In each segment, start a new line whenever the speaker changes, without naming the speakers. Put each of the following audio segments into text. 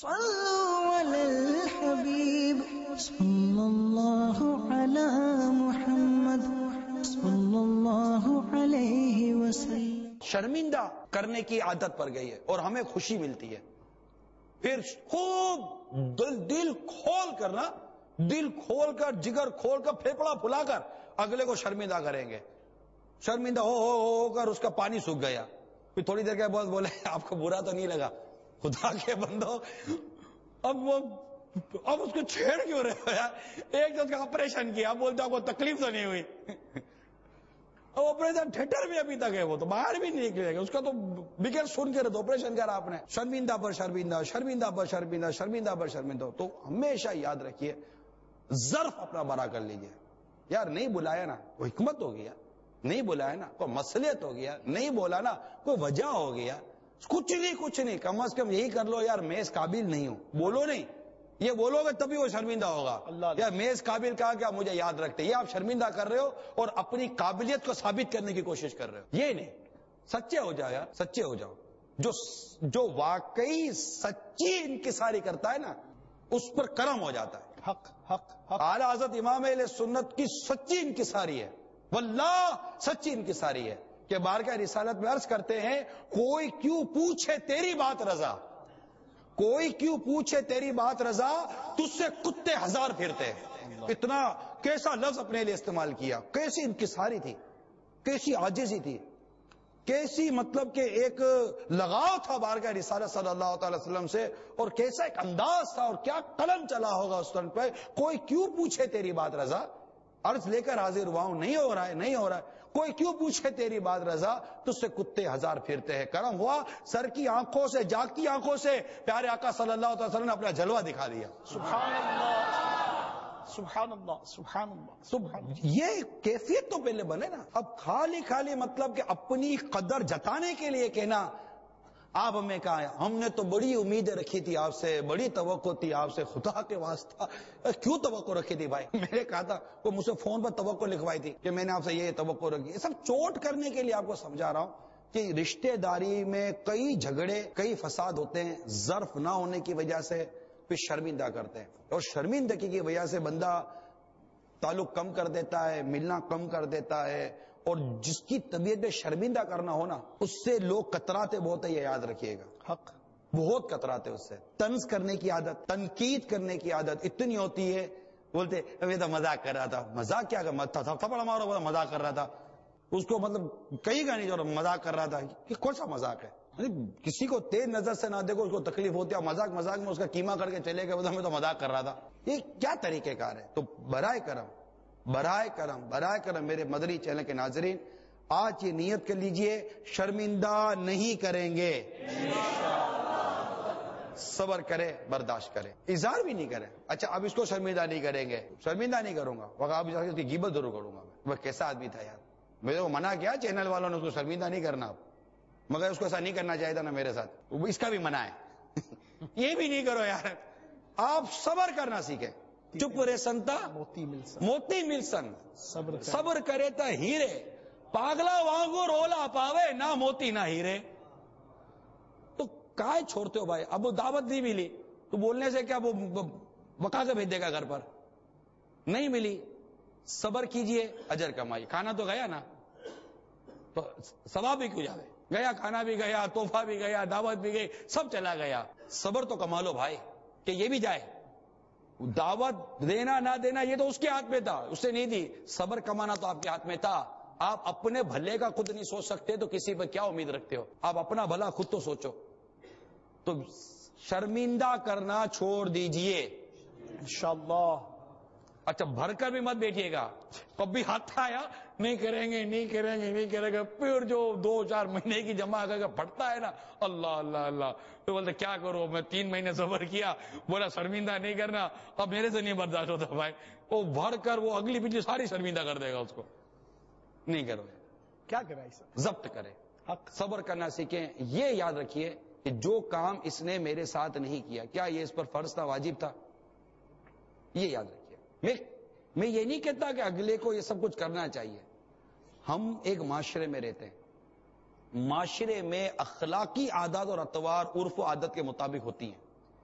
صلوا علی الحبیب صلی اللہ علی محمد صلی اللہ علیہ وسلم.
شرمندہ کرنے کی عادت پڑ گئی ہے اور ہمیں خوشی ملتی ہے. پھر خوب دل کھول کر نا، دل کھول کر، جگر کھول کر، پھیپڑا پھلا کر اگلے کو شرمندہ کریں گے. شرمندہ ہو کر اس کا پانی سوکھ گیا. پھر تھوڑی دیر کے بعد بولے آپ کو برا تو نہیں لگا؟ خدا کے بندو، اب اس کو چھیڑ کیوں رہے ہو یار؟ ایک دن کا آپریشن کیا، بولتے آپ کو تکلیف تو نہیں ہوئی؟ اب آپریشن تھیٹر میں ابھی تک ہے، وہ تو باہر بھی نہیں نکلے گا. اس کا تو بگل سن کے تو آپریشن کرا آپ نے. شرمندہ پر شرمندہ، شرمندہ پر شرمندہ، شرمندہ پر شرمندہ. تو ہمیشہ یاد رکھیے، ظرف اپنا بڑا کر لیجئے. یار نہیں بلایا نا، کوئی حکمت ہو گیا. نہیں بلایا نا کوئی مصلحت ہو گیا. نہیں بولا نا کوئی وجہ ہو گیا. کچھ نہیں، کم از کم یہی کر لو، یار میں اس قابل نہیں ہوں. بولو نہیں، یہ بولو گے تبھی وہ شرمندہ ہوگا. یار میں اس قابل کہا کہ آپ مجھے یاد رکھتے. یہ آپ شرمندہ کر رہے ہو اور اپنی قابلیت کو ثابت کرنے کی کوشش کر رہے ہو. یہ نہیں، سچے ہو جاؤ یار، سچے ہو جاؤ. جو واقعی سچی انکساری کرتا ہے نا، اس پر کرم ہو جاتا ہے. حق اعلی حضرت امام اہل سنت کی سچی انکساری ہے، واللہ سچی انکساری ہے کہ بارگاہ رسالت میں عرض کرتے ہیں، کوئی کیوں پوچھے تیری بات رضا، کوئی کیوں پوچھے تیری بات رضا، تجھ سے کتے ہزار پھرتے. اتنا کیسا لفظ اپنے لیے استعمال کیا، کیسی انکساری تھی، کیسی عاجزی تھی، کیسی مطلب کہ ایک لگاؤ تھا بارگاہ رسالت صلی اللہ تعالی وسلم سے، اور کیسا ایک انداز تھا اور کیا قلم چلا ہوگا اس ٹائم پہ. کوئی کیوں پوچھے تیری بات رضا، عرض لے کر حاضر ہوا ہوں، نہیں ہو رہا ہے. کوئی کیوں پوچھے تیری بات رضا، تجھ سے کتے ہزار پھرتے ہیں. کرم ہوا، سر کی آنکھوں سے، جاگتی آنکھوں سے پیارے آقا صلی اللہ علیہ وسلم نے اپنا جلوہ دکھا دیا.
سبحان اللہ، سبحان اللہ، سبحان اللہ، سبحان اللہ.
یہ کیفیت تو پہلے بنے نا. اب خالی مطلب کہ اپنی قدر جتانے کے لیے کہنا آپ ہمیں کہا، ہم نے تو بڑی امیدیں رکھی تھی آپ سے، بڑی توقع تھی آپ سے. خدا کے واسطہ کیوں توقع رکھی تھی بھائی؟ میں نے کہا تھا، وہ مجھ سے فون پر توقع لکھوائی تھی کہ میں نے آپ سے یہ توقع رکھی. یہ سب چوٹ کرنے کے لیے آپ کو سمجھا رہا ہوں کہ رشتہ داری میں کئی جھگڑے، کئی فساد ہوتے ہیں ظرف نہ ہونے کی وجہ سے. پھر شرمندہ کرتے ہیں، اور شرمندگی کی وجہ سے بندہ تعلق کم کر دیتا ہے، ملنا کم کر دیتا ہے. اور جس کی طبیعت میں شرمندہ کرنا ہونا، اس سے لوگ کتراتے بہت ہے، یہ یاد رکھیے گا.
حق
بہت کتراتے اس سے. طنز کرنے کی عادت، تنقید کرنے کی عادت اتنی ہوتی ہے، بولتے ابھی تو مذاق کر رہا تھا. مذاق کیا تھا؟ تھپڑ مارو، بولا مذاق کر رہا تھا. اس کو مطلب کہیں گا نہیں جو مذاق کر رہا تھا. کہ کون سا مذاق ہے؟ کسی کو تیز نظر سے نہ دیکھو، اس کو تکلیف ہوتی ہے. مذاق میں اس کا کیما کر کے چلے گئے، میں تو مذاق کر رہا تھا. یہ کیا طریقہ کار ہے؟ تو برائے کرم میرے مدری چینل کے ناظرین، آج یہ نیت کر لیجئے، شرمندہ نہیں کریں گے. صبر کرے، برداشت کرے، اظہار بھی نہیں کرے. اچھا اب اس کو شرمندہ نہیں کریں گے، شرمندہ نہیں کروں گا، وقت آپ اس کی غیبت ضرور کروں گا. وہ کیسا آدمی تھا یار، میرے کو منع کیا چینل والوں نے اس کو شرمندہ نہیں کرنا، مگر اس کو ایسا نہیں کرنا چاہیے تھا نا میرے ساتھ. اس کا بھی منع ہے. یہ بھی نہیں کرو یار. آپ صبر کرنا سیکھیں. چپ رے سنتا موتی ملسن، صبر کرے تا ہیرے، پاگلا وانگو رولا پاوے، نہ موتی نہ ہیرے. تو کائے چھوڑتے ہو بھائی؟ اب دعوت نہیں ملی تو بولنے سے کیا وہ بکا کے بھیج دے گا گھر پر؟ نہیں ملی، صبر کیجئے، اجر کمائیے. کھانا تو گیا نا، تو ثواب بھی کیوں جاوے؟ گیا، کھانا بھی گیا، تحفہ بھی گیا، دعوت بھی گئی، سب چلا گیا. صبر تو کما لو بھائی کہ یہ بھی جائے. دعوت دینا نہ دینا یہ تو اس کے ہاتھ میں تھا، اس سے نہیں دی. صبر کمانا تو آپ کے ہاتھ میں تھا. آپ اپنے بھلے کا خود نہیں سوچ سکتے تو کسی پر کیا امید رکھتے ہو؟ آپ اپنا بھلا خود تو سوچو. تو شرمندہ کرنا چھوڑ دیجئے
انشاءاللہ.
اچھا بھر کر بھی مت بیٹھیے گا. کبھی ہاتھ آیا نہیں کریں گے، پھر جو 2-4 مہینے کی جمع کر کے پھٹتا ہے نا، اللہ تو بولتے کیا کرو، میں 3 مہینے صبر کیا، بولا شرمندہ نہیں کرنا، اب میرے سے نہیں برداشت ہوتا بھائی. وہ بھر کر وہ اگلی پچھلی ساری شرمندہ کر دے گا اس کو. نہیں کرو،
کیا کرا اس
ضبط کرے، صبر کرنا سیکھیں. یہ یاد رکھیے کہ جو کام اس نے میرے ساتھ نہیں کیا، کیا یہ اس پر فرض تھا، واجب تھا؟ یہ یاد رکھیے. میں یہ نہیں کہتا کہ اگلے کو یہ سب کچھ کرنا چاہیے. ہم ایک معاشرے میں رہتے ہیں، معاشرے میں اخلاقی عادات اور اطوار عرف و عادت کے مطابق ہوتی ہیں.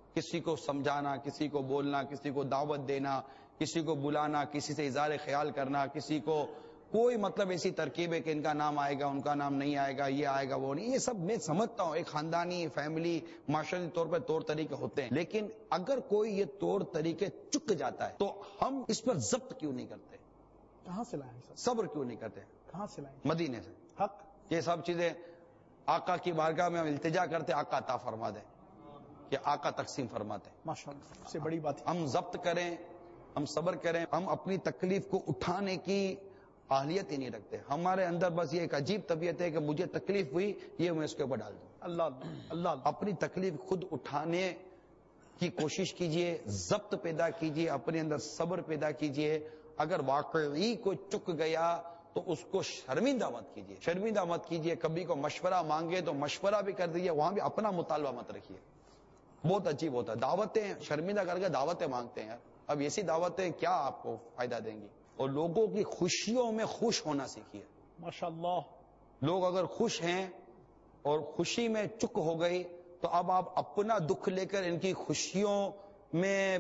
کسی کو سمجھانا، کسی کو بولنا، کسی کو دعوت دینا، کسی کو بلانا، کسی سے اظہار خیال کرنا، کسی کو کوئی مطلب ایسی ترکیب ہے کہ ان کا نام آئے گا ان کا نام نہیں آئے گا، یہ آئے گا وہ نہیں، یہ سب میں سمجھتا ہوں ایک خاندانی فیملی معاشرتی طور پر طور طریقے ہوتے ہیں، لیکن اگر کوئی یہ طور طریقے چک جاتا ہے تو ہم اس پر ضبط کیوں نہیں کرتے؟
کہاں سے لائیں سر؟
صبر کیوں نہیں کرتے؟
کہاں سے لائیں؟
مدینے سے۔
حق
یہ سب چیزیں آقا کی بارگاہ میں ہم التجا کرتے، آقا عطا فرما دیں کہ آقا تقسیم فرماتے ہیں۔
ماشاءاللہ، سب سے بڑی بات ہے
ہم ضبط کریں، ہم صبر کریں، ہم اپنی تکلیف کو اٹھانے کی اہلیت ہی نہیں رکھتے، ہمارے اندر بس یہ ایک عجیب طبیعت ہے کہ مجھے تکلیف ہوئی یہ میں اس کے اوپر ڈال دوں۔
اللہ اللہ اللہ اللہ۔
اپنی تکلیف خود اٹھانے کی کوشش کیجئے، ضبط پیدا کیجئے، اپنے اندر صبر پیدا کیجئے۔ اگر واقعی کوئی چک گیا تو اس کو شرمندہ مت کیجئے، شرمندہ مت کیجئے۔ کبھی کو مشورہ مانگے تو مشورہ بھی کر دیجئے، وہاں بھی اپنا مطالبہ مت رکھیے۔ بہت عجیب ہوتا ہے، دعوتیں شرمندہ کر کے دعوتیں مانگتے ہیں یار، اب ایسی دعوتیں کیا آپ کو فائدہ دیں گی؟ اور لوگوں کی خوشیوں میں خوش ہونا سیکھیے۔
ماشاءاللہ،
لوگ اگر خوش ہیں اور خوشی میں چک ہو گئی تو اب آپ اپنا دکھ لے کر ان کی خوشیوں میں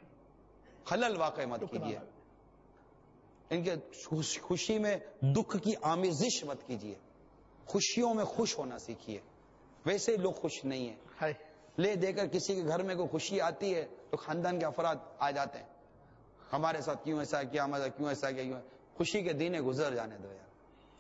خلل واقع مت کیجیے، ان کے خوشی میں دکھ کی آمیزش مت کیجیے، خوشیوں میں خوش ہونا سیکھیے۔ ویسے لوگ خوش نہیں ہیں،
ہے
لے دے کر کسی کے گھر میں کوئی خوشی آتی ہے تو خاندان کے افراد آ جاتے ہیں، ہمارے ساتھ کیوں ایسا کیا، ہمارے ساتھ کیوں ایسا کیا، کیوں؟ خوشی کے دن گزر جانے دو یار،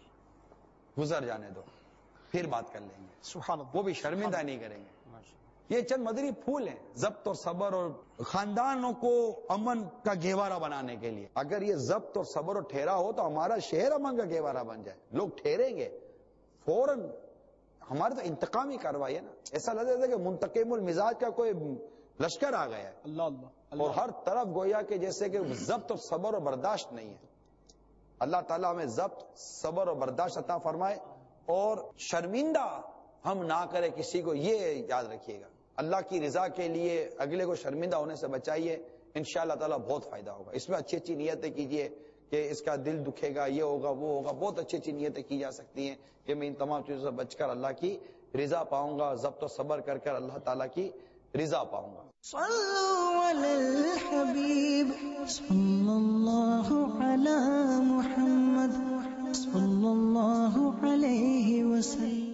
گزر جانے دو، پھر بات کر لیں گے،
سبحان اللہ،
وہ بھی شرمندہ نہیں کریں گے۔ یہ چند مدری پھول ہیں ضبط اور صبر اور خاندانوں کو امن کا گہوارہ بنانے کے لیے۔ اگر یہ ضبط اور صبر اور ٹھہرا ہو تو ہمارا شہر امن کا گہوارہ بن جائے، لوگ ٹھہریں گے فوراً۔ ہمارے تو انتقامی کارروائی ہے نا، ایسا لگتا ہے کہ منتقم المزاج کا کوئی لشکر آ گیا ہے،
اللہ اللہ
اور
اللہ۔
ہر طرف گویا کہ جیسے کہ ضبط اور صبر اور برداشت نہیں ہے۔ اللہ تعالیٰ ہمیں ضبط، صبر اور برداشت عطا فرمائے، اور شرمندہ ہم نہ کرے کسی کو، یہ یاد رکھیے گا۔ اللہ کی رضا کے لیے اگلے کو شرمندہ ہونے سے بچائیے، انشاءاللہ تعالیٰ بہت فائدہ ہوگا۔ اس میں اچھی اچھی نیتیں کیجیے کہ اس کا دل دکھے گا، یہ ہوگا وہ ہوگا، بہت اچھی اچھی نیتیں کی جا سکتی ہیں کہ میں ان تمام چیزوں سے بچ کر اللہ کی رضا پاؤں گا، ضبط و صبر کر کر اللہ تعالیٰ کی رضا پاؤں گا۔
صلوا علی الحبیب صلی اللہ علی محمد صلی اللہ علیہ وسلم۔